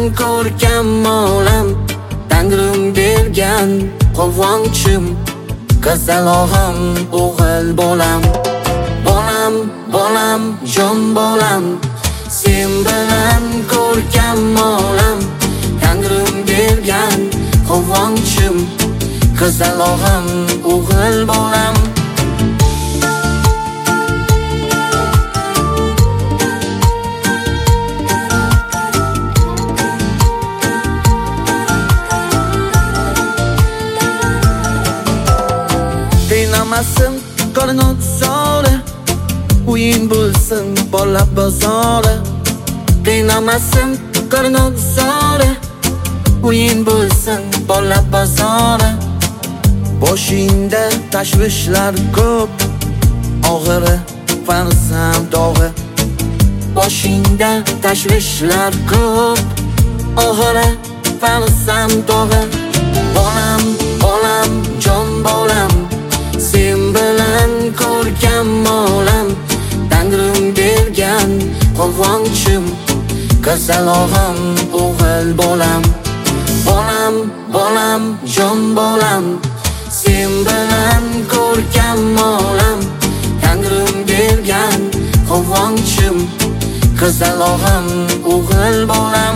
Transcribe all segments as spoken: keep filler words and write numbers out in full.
ko'rkam olam, Tangrim bergan quvonchim, qizalog'im o'g'il bolam. Bolam, bolam, jon bolam, sen bilan ko'rkam olam, Tangrim bergan quvonchim, qizalog'im o'g'il bolam. Qiynamasin koinot zori, o'yin bo'lsin bola bozori. Qiynamasin koinot zori, o'yin bo'lsin bola bozori. Boshingda tashvishlar ko'p, og'iri farzand dog'i. Boshingda tashvishlar ko'p, og'iri farzand dog'i. Bolam, bolam, jon bolam, sen bilan ko'rkam olam, Tangrim bergan quvonchim, qizalog'im o'g'il bolam. Bolam, bolam, jon bolam, sen bilan ko'rkam olam, Tangrim bergan quvonchim, qizalog'im o'g'il bolam.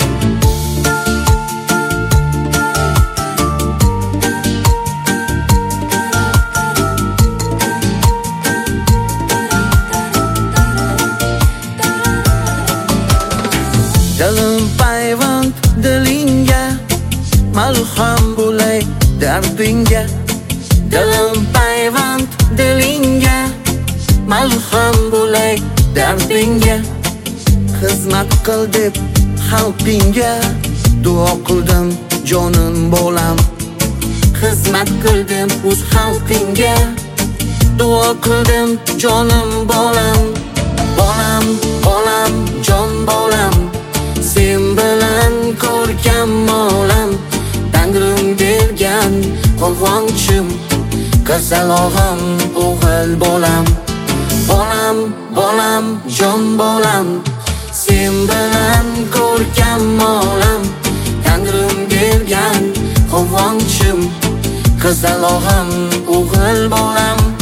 Dilim payvand dilingga, malham bo'lay dardingga. Dilim payvand dilingga, malham bo'lay dardingga. Xizmat qil deb xalqingga, duo qildim jonim bolam. Xizmat qildim o'z xalqingga, duo qildim jonim bolam. Bolam, bolam, jon bolam, sen bilan ko'rkam olam, Tangrim bergan quvonchim, qizalog'im o'g'il bolam. Bolam, bolam, jon bolam, sen bilan ko'rkam olam, Tangrim bergan quvonchim, qizalog'im o'g'il bolam.